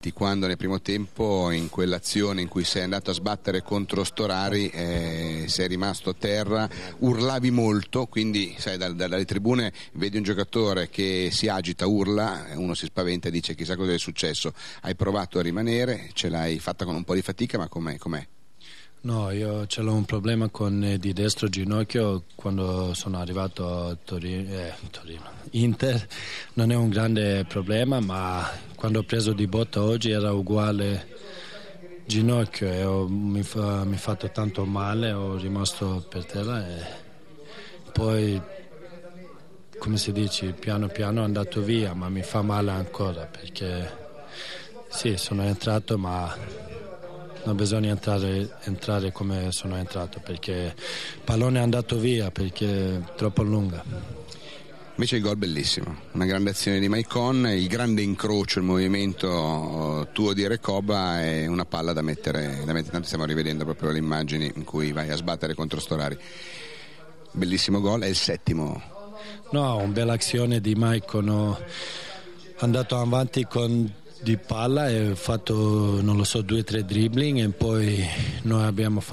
Quando nel primo tempo, in quell'azione in cui sei andato a sbattere contro Storari, sei rimasto a terra, urlavi molto, quindi sai, dalle tribune vedi un giocatore che si agita, urla, uno si spaventa e dice chissà cosa è successo. Hai provato a rimanere, ce l'hai fatta con un po' di fatica, ma com'è? No, io ce l'ho un problema con di destro ginocchio. Quando sono arrivato a Torino, Inter non è un grande problema, ma quando ho preso di botta oggi era uguale ginocchio e mi fatto tanto male, ho rimasto per terra e poi, come si dice, piano piano è andato via, ma mi fa male ancora perché sì, sono entrato, ma non bisogna entrare come sono entrato perché il pallone è andato via perché è troppo lunga. Invece il gol bellissimo, una grande azione di Maicon, il grande incrocio, il movimento tuo di Recoba e una palla da mettere, tanto stiamo rivedendo proprio le immagini in cui vai a sbattere contro Storari. Bellissimo gol, è il 7º. No, una bella azione di Maicon, andato avanti con di palla e ho fatto, non lo so, 2 o 3 dribbling e poi noi abbiamo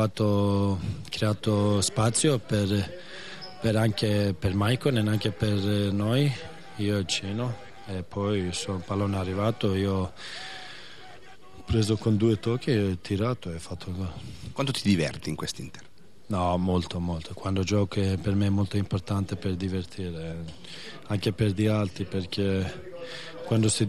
creato spazio per anche per Maicon e anche per noi, io e Cino, e poi il pallone è arrivato, io ho preso con 2 tocchi e tirato e fatto il gol. Quanto ti diverti in quest'Inter? No, molto, quando gioco per me è molto importante per divertire, anche per gli altri, perché quando si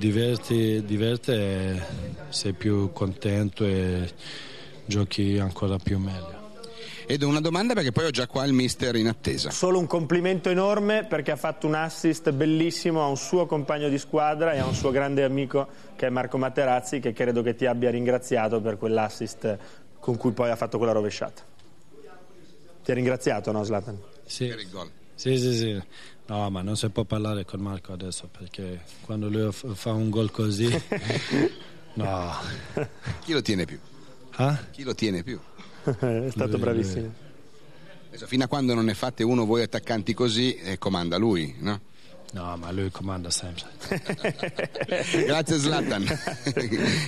diverte sei più contento e giochi ancora più meglio. Ed una domanda perché poi ho già qua il mister in attesa. Solo un complimento enorme perché ha fatto un assist bellissimo a un suo compagno di squadra e a un suo grande amico che è Marco Materazzi, che credo che ti abbia ringraziato per quell'assist con cui poi ha fatto quella rovesciata. Ti ha ringraziato, no, Zlatan? Sì. Per il gol. Sì. No, ma non si può parlare con Marco adesso perché quando lui fa un gol così no. Chi lo tiene più? Chi lo tiene più? È stato bravissimo. Adesso, fino a quando non ne fate uno voi attaccanti così, comanda lui, no? No, ma lui comanda sempre. Grazie Zlatan.